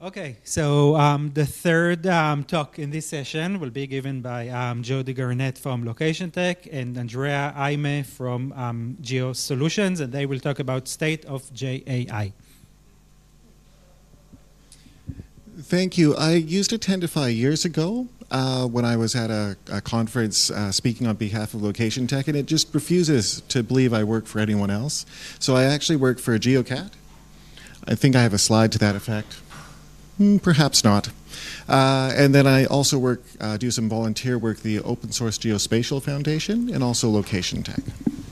Okay, so the third talk in this session will be given by Jody Garnett from Location Tech and Andrea Aime from Geo Solutions, and they will talk about state of JAI. Thank you. I used Attendify years ago when I was at a conference speaking on behalf of Location Tech, and it just refuses to believe I work for anyone else. So I actually work for GeoCat. I think I have a slide to that effect. Perhaps not. And then I also do some volunteer work, the Open Source Geospatial Foundation, and also Location Tech.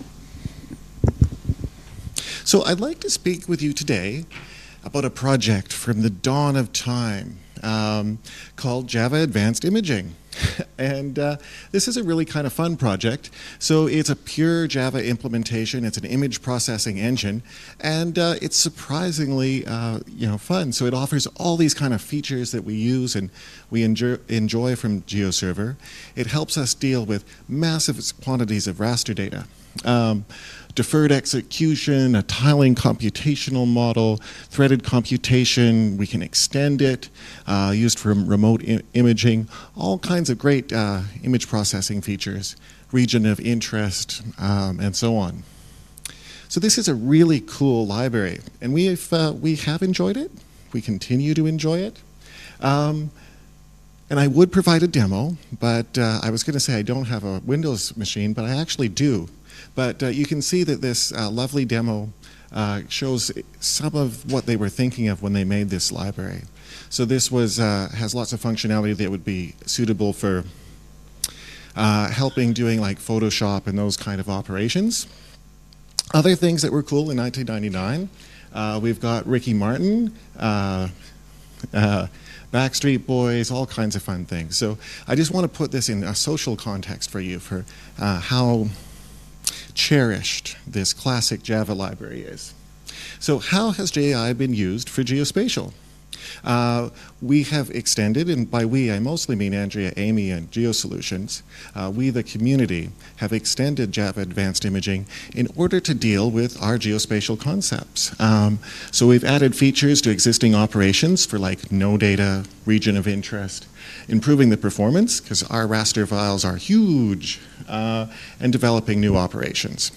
So I'd like to speak with you today about a project from the dawn of time called Java Advanced Imaging. And this is a really kind of fun project. So it's a pure Java implementation. It's an image processing engine, and it's surprisingly fun. So it offers all these kind of features that we use and we enjoy from GeoServer. It helps us deal with massive quantities of raster data. Deferred execution, a tiling computational model, threaded computation, we can extend it, used for remote imaging, all kinds of great image processing features, region of interest, and so on. So this is a really cool library, and we have enjoyed it. We continue to enjoy it. And I would provide a demo, but I was going to say I don't have a Windows machine, but I actually do. But you can see that this lovely demo shows some of what they were thinking of when they made this library. So this has lots of functionality that would be suitable for helping doing like Photoshop and those kind of operations. Other things that were cool in 1999, we've got Ricky Martin, Backstreet Boys, all kinds of fun things. So I just want to put this in a social context for you for how cherished this classic Java library is. So how has JAI been used for geospatial? We have extended, and by we I mostly mean Andrea Aime and GeoSolutions, we the community have extended Java Advanced Imaging in order to deal with our geospatial concepts. So we've added features to existing operations for like no data, region of interest, improving the performance because our raster files are huge, and developing new operations.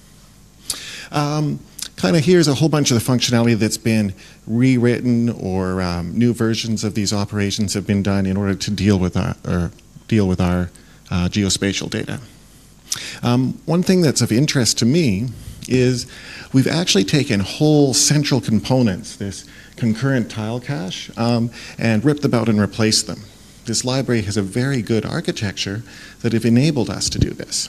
Here's a whole bunch of the functionality that's been rewritten or new versions of these operations have been done in order to deal with our geospatial data. One thing that's of interest to me is we've actually taken whole central components, this concurrent tile cache, and ripped them out and replaced them. This library has a very good architecture that have enabled us to do this.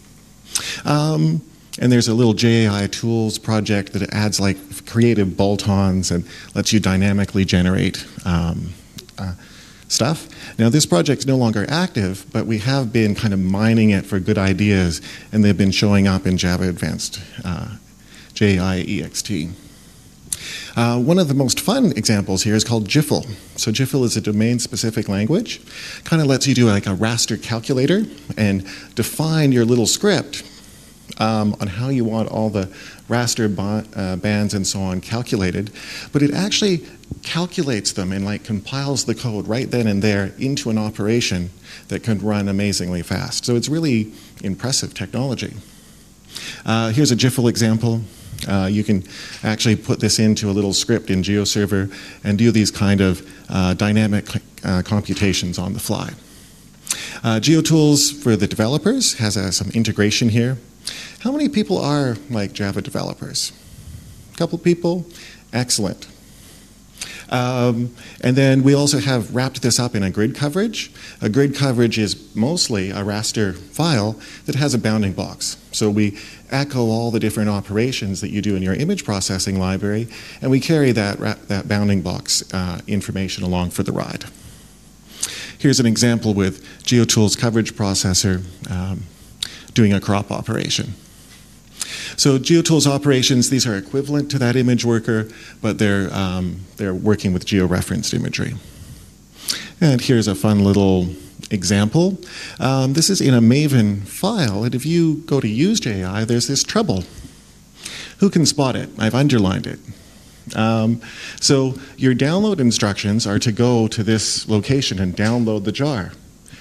And there's a little JAI tools project that adds like creative bolt-ons and lets you dynamically generate stuff. Now this project's no longer active, but we have been kind of mining it for good ideas, and they've been showing up in Java Advanced JAI EXT. One of the most fun examples here is called GIFL. So GIFL is a domain-specific language. Kind of lets you do like a raster calculator and define your little script on how you want all the raster bands and so on calculated. But it actually calculates them and like compiles the code right then and there into an operation that can run amazingly fast. So it's really impressive technology. Here's a GIFL example. You can actually put this into a little script in GeoServer and do these kind of dynamic computations on the fly. GeoTools for the developers has some integration here. How many people are like Java developers? A couple people? Excellent. And then we also have wrapped this up in a grid coverage. A grid coverage is mostly a raster file that has a bounding box. So we echo all the different operations that you do in your image processing library, and we carry that bounding box information along for the ride. Here's an example with GeoTools coverage processor doing a crop operation. So GeoTools operations, these are equivalent to that image worker, but they're working with georeferenced imagery. And here's a fun little example. This is in a Maven file, and if you go to use JAI, there's this trouble. Who can spot it? I've underlined it. So your download instructions are to go to this location and download the jar.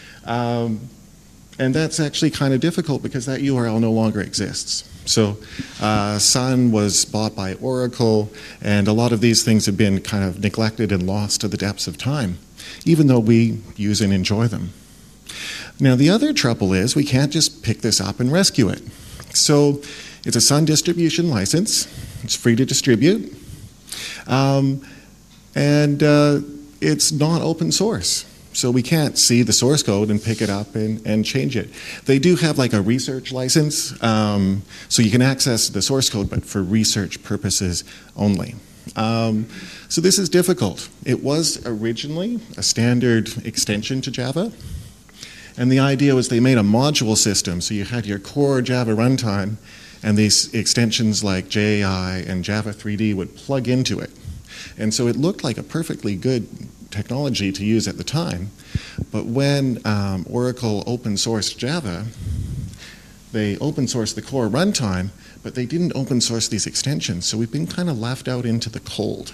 And that's actually kind of difficult because that URL no longer exists. So Sun was bought by Oracle, and a lot of these things have been kind of neglected and lost to the depths of time, even though we use and enjoy them. Now, the other trouble is we can't just pick this up and rescue it. So it's a Sun distribution license. It's free to distribute. And it's not open source. So we can't see the source code and pick it up and change it. They do have like a research license, so you can access the source code, but for research purposes only. So this is difficult. It was originally a standard extension to Java. And the idea was they made a module system, so you had your core Java runtime, and these extensions like JAI and Java 3D would plug into it. And so it looked like a perfectly good technology to use at the time. But when Oracle open sourced Java, they open sourced the core runtime, but they didn't open source these extensions. So we've been kind of left out into the cold.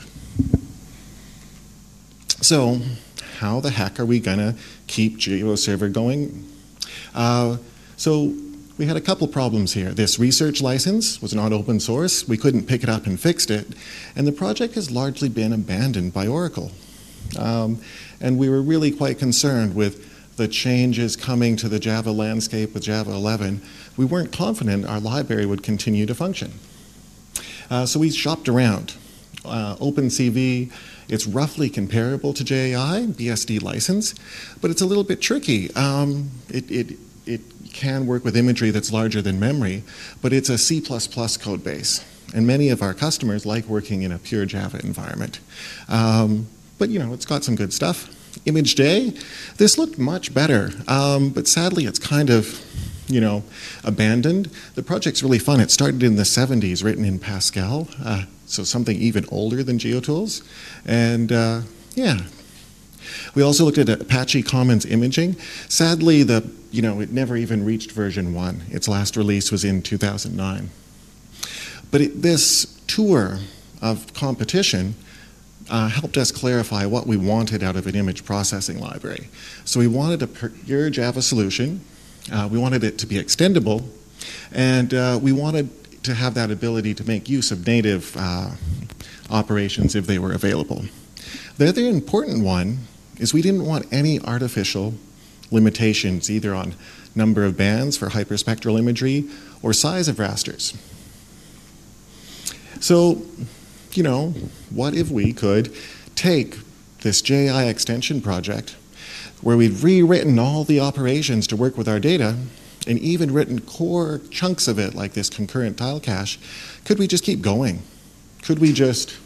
So how the heck are we going to keep GeoServer going? So we had a couple problems here. This research license was not open source. We couldn't pick it up and fix it. And the project has largely been abandoned by Oracle. And we were really quite concerned with the changes coming to the Java landscape with Java 11. We weren't confident our library would continue to function. So we shopped around. OpenCV, it's roughly comparable to JAI, BSD license, but it's a little bit tricky. It can work with imagery that's larger than memory, but it's a C++ code base. And many of our customers like working in a pure Java environment. But you know, it's got some good stuff. ImageJ, this looked much better, but sadly it's kind of, you know, abandoned. The project's really fun. It started in the 70s, written in Pascal, so something even older than GeoTools. And yeah. We also looked at Apache Commons imaging. Sadly, it never even reached version 1. Its last release was in 2009. But this tour of competition helped us clarify what we wanted out of an image processing library. So we wanted a pure Java solution. We wanted it to be extendable, and we wanted to have that ability to make use of native operations if they were available. The other important one is we didn't want any artificial limitations, either on number of bands for hyperspectral imagery or size of rasters. So, you know, what if we could take this JI extension project where we'd rewritten all the operations to work with our data and even written core chunks of it like this concurrent tile cache, could we just keep going? Could we just,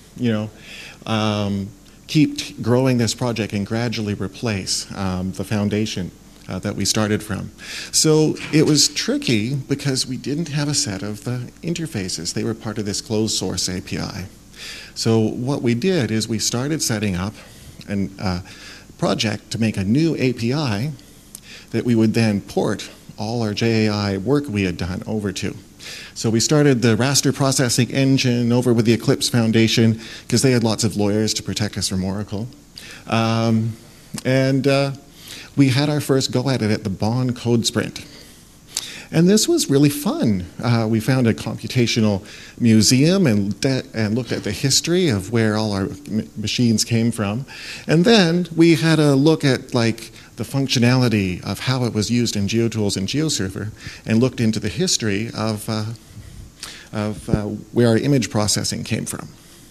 keep growing this project and gradually replace the foundation that we started from? So it was tricky because we didn't have a set of the interfaces. They were part of this closed source API. So what we did is we started setting up a project to make a new API that we would then port all our JAI work we had done over to. So we started the raster processing engine over with the Eclipse Foundation because they had lots of lawyers to protect us from Oracle. We had our first go at it at the Bonn Code Sprint. And this was really fun. We found a computational museum and looked at the history of where all our machines came from. And then we had a look at the functionality of how it was used in GeoTools and GeoServer, and looked into the history of where our image processing came from.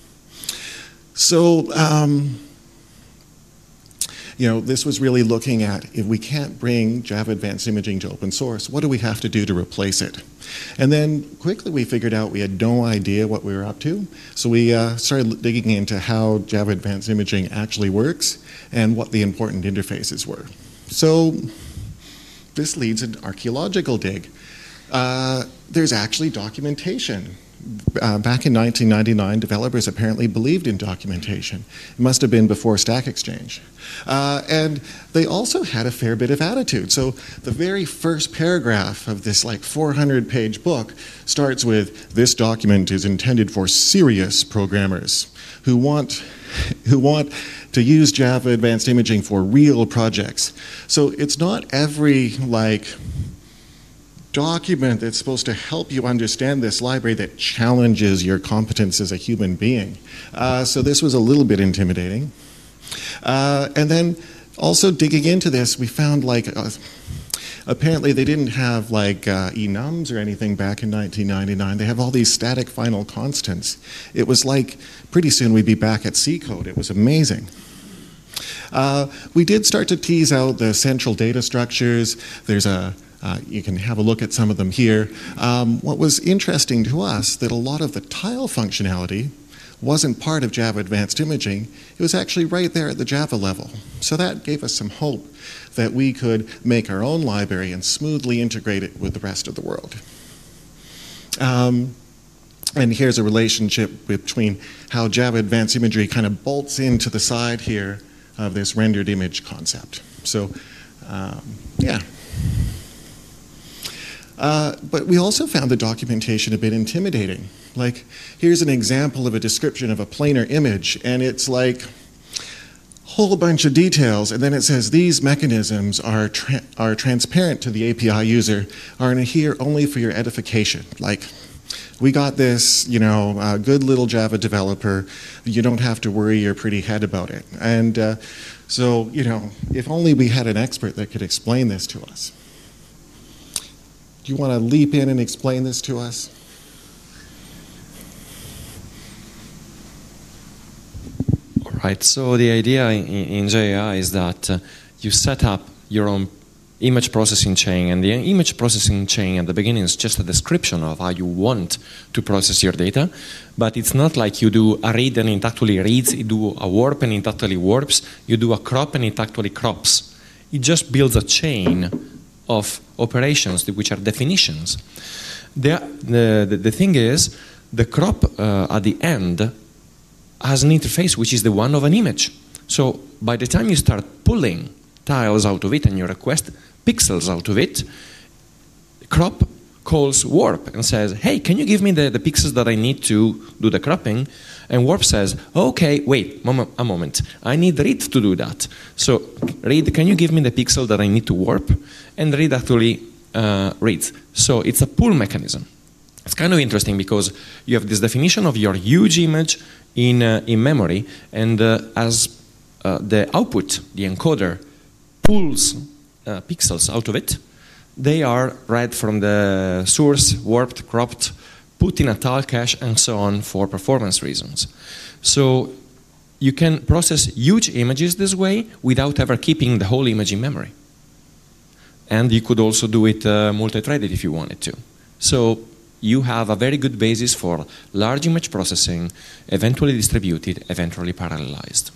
So, this was really looking at, if we can't bring Java Advanced Imaging to open source, what do we have to do to replace it? And then quickly we figured out we had no idea what we were up to. So we started digging into how Java Advanced Imaging actually works and what the important interfaces were. So this leads an archaeological dig. There's actually documentation back in 1999, developers apparently believed in documentation. It must have been before Stack Exchange. And they also had a fair bit of attitude. So the very first paragraph of this like 400-page book starts with, "This document is intended for serious programmers who want to use Java Advanced Imaging for real projects." So it's not every document that's supposed to help you understand this library that challenges your competence as a human being. So this was a little bit intimidating. And then also digging into this, we found apparently they didn't have enums or anything back in 1999. They have all these static final constants. It was like pretty soon we'd be back at C code. It was amazing. We did start to tease out the central data structures. You can have a look at some of them here. What was interesting to us, that a lot of the tile functionality wasn't part of Java Advanced Imaging. It was actually right there at the Java level. So that gave us some hope that we could make our own library and smoothly integrate it with the rest of the world. And here's a relationship between how Java Advanced Imagery kind of bolts into the side here of this rendered image concept. So, yeah. But we also found the documentation a bit intimidating. Like, here's an example of a description of a planar image, and it's like a whole bunch of details, and then it says these mechanisms are transparent to the API user, are in here only for your edification. Like, we got this, good little Java developer. You don't have to worry your pretty head about it. And so, if only we had an expert that could explain this to us. Do you want to leap in and explain this to us? All right, so the idea in JAI is that you set up your own image processing chain, and the image processing chain at the beginning is just a description of how you want to process your data, but it's not like you do a read and it actually reads, you do a warp and it actually warps, you do a crop and it actually crops. It just builds a chain of operations which are definitions. The thing is, the crop at the end has an interface which is the one of an image. So by the time you start pulling tiles out of it and you request pixels out of it, crop calls warp and says, hey, can you give me the pixels that I need to do the cropping? And warp says, okay, wait a moment, I need read to do that. So read, can you give me the pixel that I need to warp? And read actually reads. So it's a pull mechanism. It's kind of interesting because you have this definition of your huge image in memory, and as the output, the encoder, pulls pixels out of it, they are read from the source, warped, cropped, put in a tile cache, and so on for performance reasons. So you can process huge images this way without ever keeping the whole image in memory. And you could also do it multi-threaded if you wanted to. So you have a very good basis for large image processing, eventually distributed, eventually parallelized.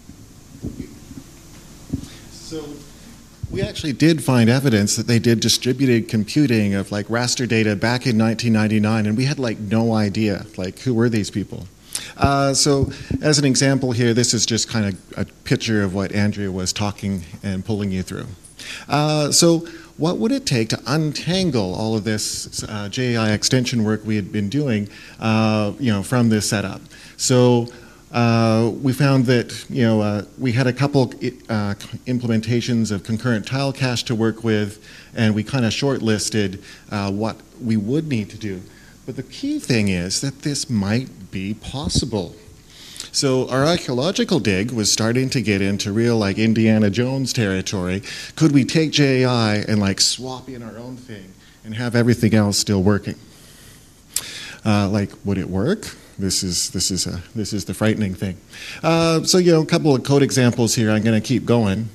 So we actually did find evidence that they did distributed computing of raster data back in 1999, and we had no idea, who were these people? So as an example here, this is just kind of a picture of what Andrea was talking and pulling you through. So what would it take to untangle all of this JAI extension work we had been doing, from this setup? So we found that we had a couple implementations of concurrent tile cache to work with, and we kind of shortlisted what we would need to do. But the key thing is that this might be possible. So our archaeological dig was starting to get into real Indiana Jones territory. Could we take JAI and swap in our own thing and have everything else still working? Would it work? This is the frightening thing. So a couple of code examples here. I'm going to keep going.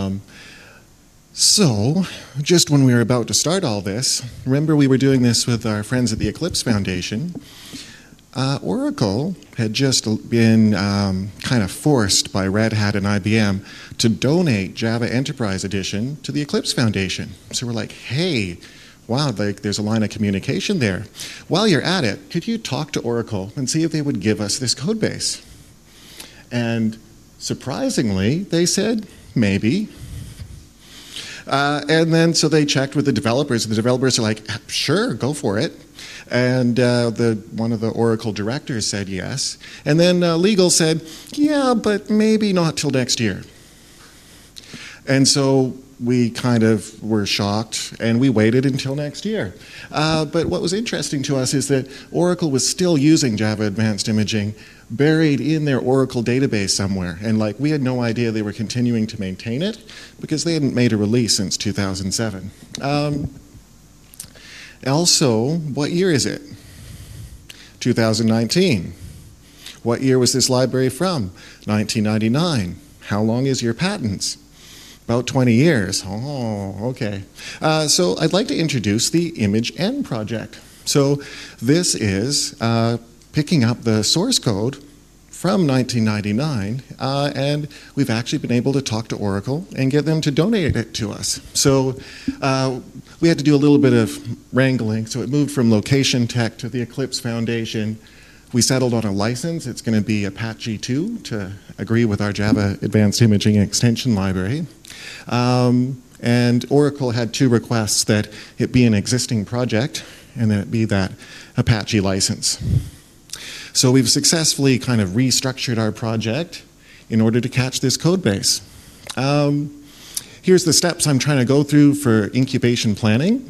So just when we were about to start all this, remember we were doing this with our friends at the Eclipse Foundation. Oracle had just been kind of forced by Red Hat and IBM to donate Java Enterprise Edition to the Eclipse Foundation. So we're like, hey, wow, there's a line of communication there. While you're at it, could you talk to Oracle and see if they would give us this code base? And surprisingly, they said, maybe. And then so they checked with the developers, and the developers are like, sure, go for it. And one of the Oracle directors said yes. And then legal said, yeah, but maybe not till next year. And so we kind of were shocked, and we waited until next year. But what was interesting to us is that Oracle was still using Java Advanced Imaging buried in their Oracle database somewhere. And we had no idea they were continuing to maintain it because they hadn't made a release since 2007. Also, what year is it? 2019. What year was this library from? 1999. How long is your patents? About 20 years. Oh, okay. So I'd like to introduce the ImageN project. So this is picking up the source code from 1999, and we've actually been able to talk to Oracle and get them to donate it to us. So we had to do a little bit of wrangling, so it moved from Location Tech to the Eclipse Foundation. We settled on a license. It's going to be Apache 2 to agree with our Java Advanced Imaging Extension Library. And Oracle had two requests, that it be an existing project and that it be that Apache license. So we've successfully kind of restructured our project in order to catch this code base. Here's the steps I'm trying to go through for incubation planning.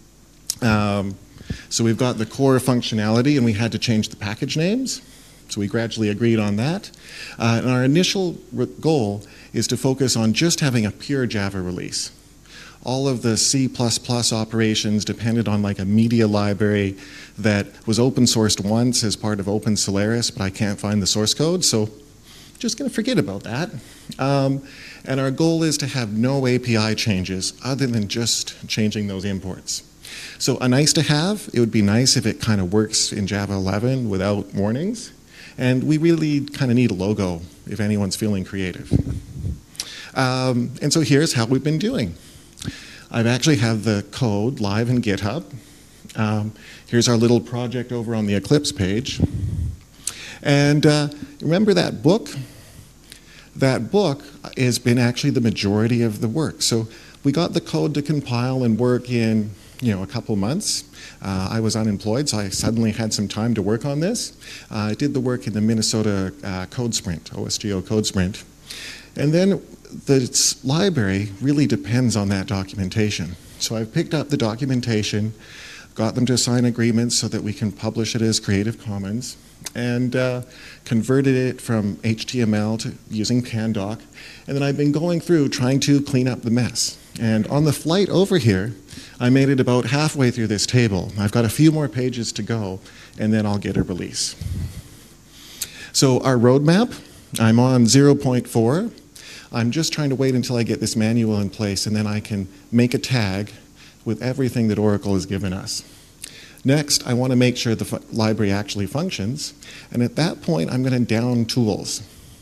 So we've got the core functionality, and we had to change the package names. So we gradually agreed on that. And our initial goal is to focus on just having a pure Java release. All of the C++ operations depended on a media library that was open sourced once as part of Open Solaris, but I can't find the source code, so just going to forget about that. And our goal is to have no API changes other than just changing those imports. So a nice to have, it would be nice if it kind of works in Java 11 without warnings. And we really kind of need a logo if anyone's feeling creative. And so here's how we've been doing. I've actually have the code live in GitHub. Here's our little project over on the Eclipse page. And remember that book? That book has been actually the majority of the work. So we got the code to compile and work in a couple months. I was unemployed, so I suddenly had some time to work on this. I did the work in the Minnesota Code Sprint, OSGeo Code Sprint. And then the library really depends on that documentation. So I've picked up the documentation, got them to sign agreements so that we can publish it as Creative Commons, and converted it from HTML to using Pandoc. And then I've been going through trying to clean up the mess. And on the flight over here, I made it about halfway through this table. I've got a few more pages to go, and then I'll get a release. So our roadmap, I'm on 0.4. I'm just trying to wait until I get this manual in place, and then I can make a tag with everything that Oracle has given us. Next, I want to make sure the library actually functions, and at that point, I'm going to down tools.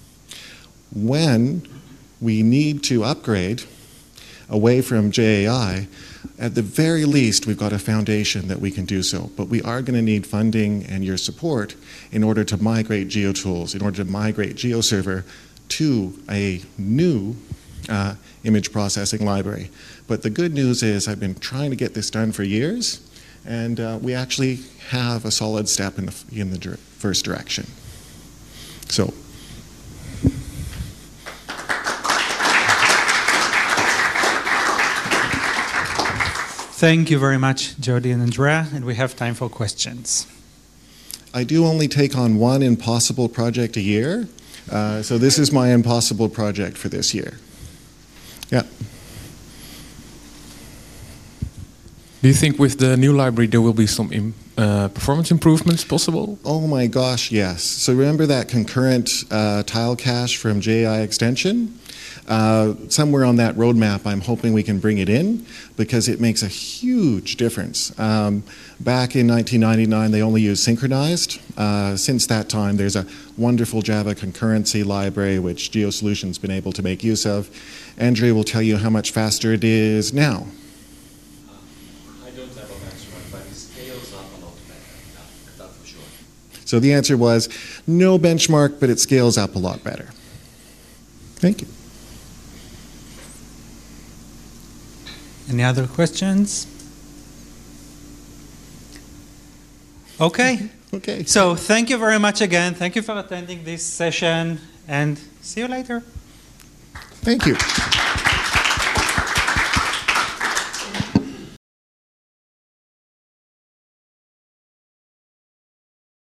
When we need to upgrade away from JAI, at the very least, we've got a foundation that we can do so, but we are going to need funding and your support in order to migrate GeoTools, in order to migrate GeoServer to a new image processing library. But the good news is I've been trying to get this done for years, and we actually have a solid step in the first direction. So. Thank you very much, Jody and Andrea, and we have time for questions. I do only take on one impossible project a year, so this is my impossible project for this year. Yeah. Do you think with the new library there will be some performance improvements possible? Oh my gosh, yes. So remember that concurrent tile cache from JI Extension? Somewhere on that roadmap, I'm hoping we can bring it in because it makes a huge difference. Back in 1999, they only used synchronized. Since that time, there's a wonderful Java concurrency library which GeoSolutions been able to make use of. Andrea will tell you how much faster it is now. I don't have So the answer was no benchmark, but it scales up a lot better. Thank you. Any other questions? Okay. Okay. So thank you very much again. Thank you for attending this session, and see you later. Thank you.